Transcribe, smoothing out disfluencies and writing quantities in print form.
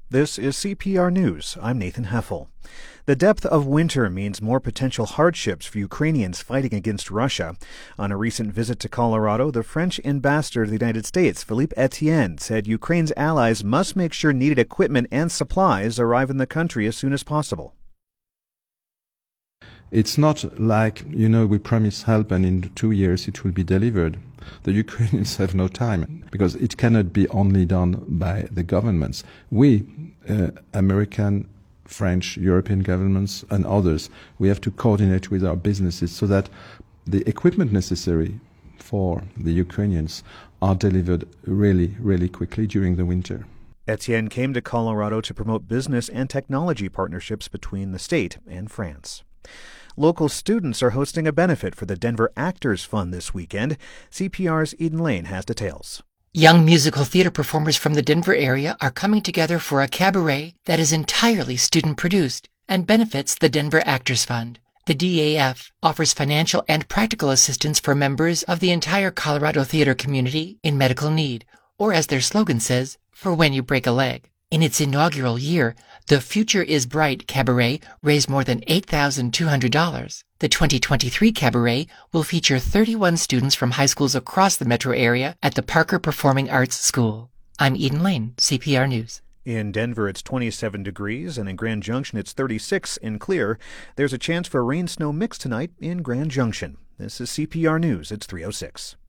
This is CPR News. I'm Nathan Heffel. The depth of winter means more potential hardships for Ukrainians fighting against Russia. On a recent visit to Colorado, the French ambassador to the United States, Philippe Etienne, said Ukraine's allies must make sure needed equipment and supplies arrive in the country as soon as possible. It's not like, we promise help and in 2 years it will be delivered. The Ukrainians have no time because it cannot be only done by the governments. We, American, French, European governments and others, we have to coordinate with our businesses so that the equipment necessary for the Ukrainians are delivered really, really quickly during the winter. Etienne came to Colorado to promote business and technology partnerships between the state and France. Local students are hosting a benefit for the Denver Actors Fund this weekend. CPR's Eden Lane has details. Young musical theater performers from the Denver area are coming together for a cabaret that is entirely student-produced and benefits the Denver Actors Fund. The DAF offers financial and practical assistance for members of the entire Colorado theater community in medical need, or as their slogan says, for when you break a leg. In its inaugural year, the Future is Bright Cabaret raised more than $8,200. The 2023 Cabaret will feature 31 students from high schools across the metro area at the Parker Performing Arts School. I'm Eden Lane, CPR News. In Denver, it's 27 degrees, and in Grand Junction, it's 36 and clear. There's a chance for a rain-snow mix tonight in Grand Junction. This is CPR News. It's 3:06.